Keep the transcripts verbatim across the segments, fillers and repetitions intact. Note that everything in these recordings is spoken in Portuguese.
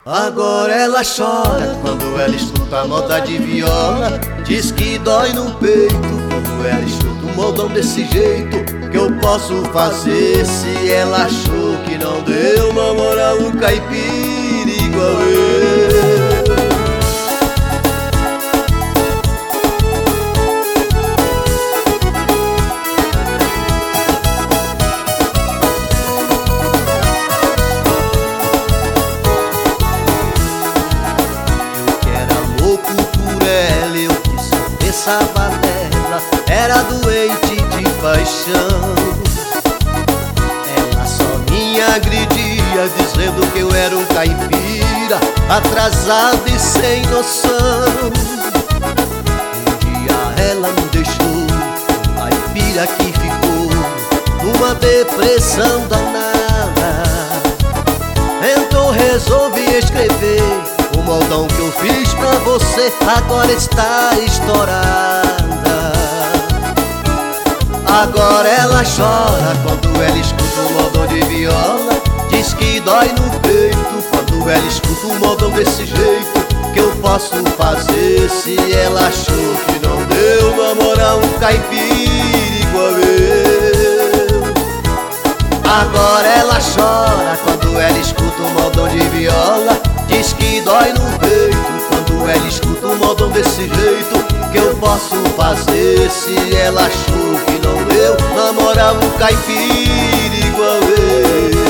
Agora ela chora quando ela escuta a moda de viola. Diz que dói no peito quando ela escuta um modão desse jeito. Que eu posso fazer se ela achou que não deu namorar um caipira igual eu? Pensava nela, era doente de paixão. Ela só me agredia dizendo que eu era um caipira atrasado e sem noção. Um dia ela me deixou, um caipira que ficou numa depressão danada. Então resolvi escrever o modão que eu fiz pra você, agora está estourada. Agora ela chora quando ela escuta um modão de viola. Diz que dói no peito quando ela escuta um modão desse jeito. Que eu posso fazer se ela achou que não deu namorar um caipira igual eu? Agora ela chora quando ela escuta um modão de viola. Diz que dói no peito quando ela escuta um modão desse jeito. Que eu posso fazer se ela achou que não deu namorar um caipira igual eu?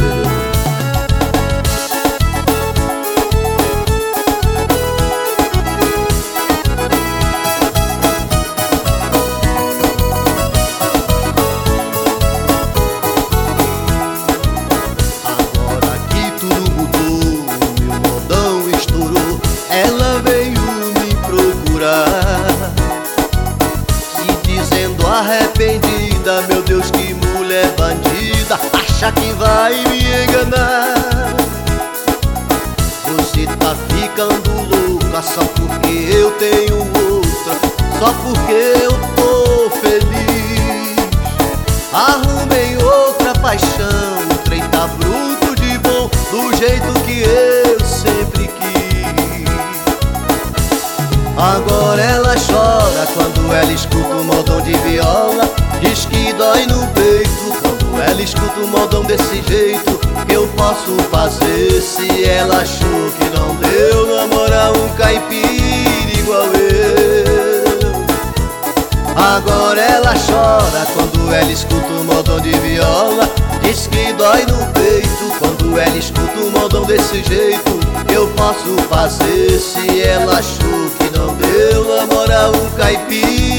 Arrependida, meu Deus, que mulher bandida, acha que vai me enganar. Você tá ficando louca só porque eu tenho outra, só porque eu tô feliz. Arrumei outra paixão, o trem tá bruto de bom, do jeito que eu sempre quis. Agora ela chora quando ela escuta um modão de viola. Diz que dói no peito quando ela escuta um modão desse jeito. Que eu posso fazer se ela achou que não deu namorar um caipira igual eu? Agora ela chora quando ela escuta um modão de viola. Diz que dói no peito quando ela escuta um modão desse jeito. Que eu posso fazer se ela achou que não deu namorar um caipira